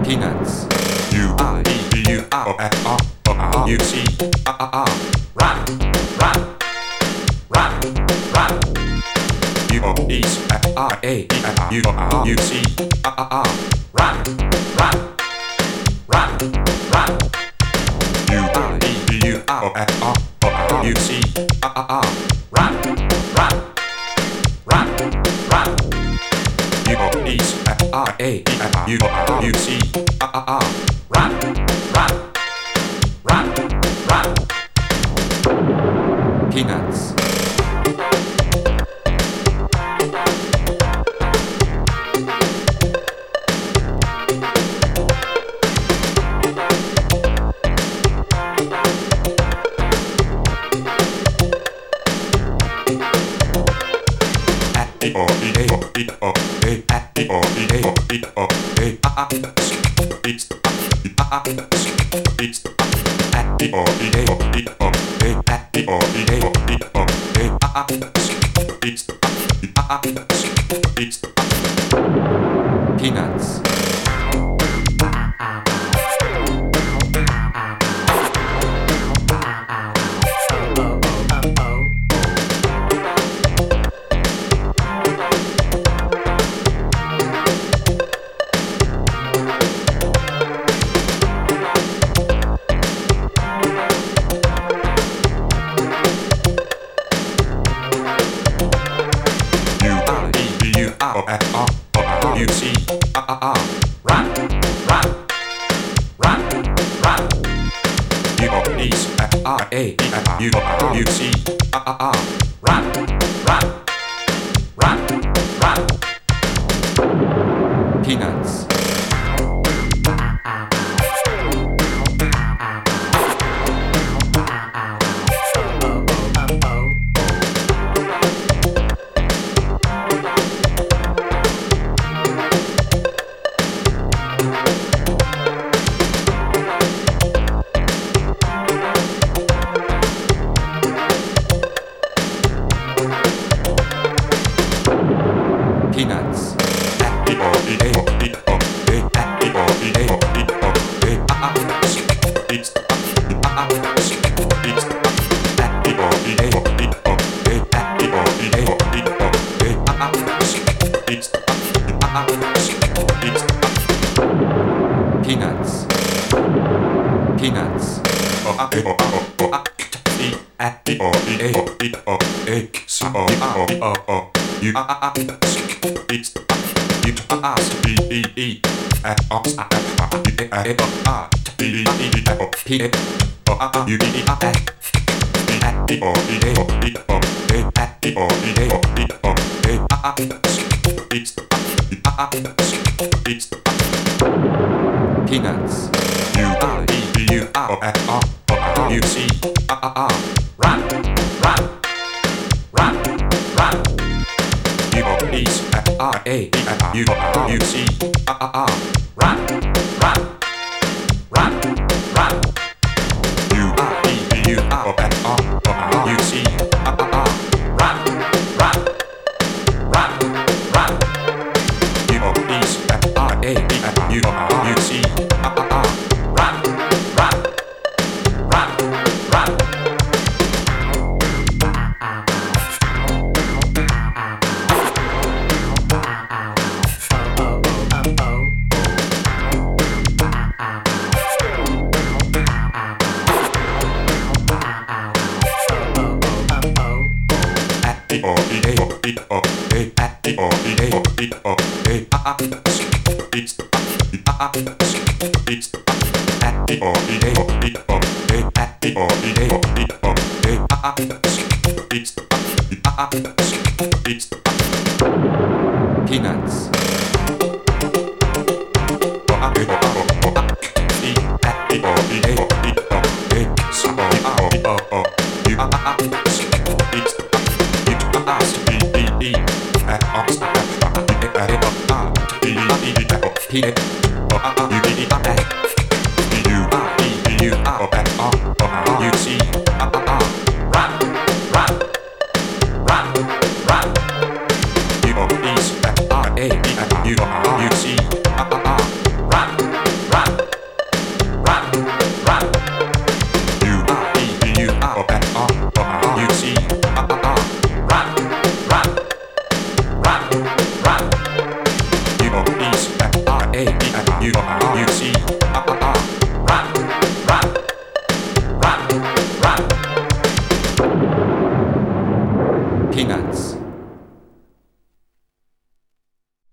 Peanuts. U-I-E-U-R-O-F-R-O-R-U-C-R-R. Run, run, run, run. U-O-E-S-R-A-E-F-U-R-U-C-R-R. Run, run, run, run. U-I-E-U-R-O-F-R-O-R-U-C-R-R. Run, run, run, run. U-O-E-S-R-A-E-F-U-R-U-C-R-R. Run, run, run, run. Peanuts. Peanuts. U-C-R-R. Run, run, run, run. U-O-E-S-R-A-E-F-U-R-U-C-R-R. Run, run, run, run. Peanuts. Peanuts. Peanuts. Peanuts. Peanuts. U-I-E-U-R-O-F-R-O-R-U-C-R-R. Run, run, run, run. U-O-E-S-R-A-E-F-U-R-U-C-R-R. Run, run, run, run. U-I-E-U-R-O-F-R-O-R-U-C-R-R. Run, run, run, run. U-O-E-S-R-A-E-F-U-R-U-C-R-R. Run, run, run, run. Peanuts. Run, run, run, run. U-O-E-S-R-A-E-F-U-R-U-C-R-R. Run, you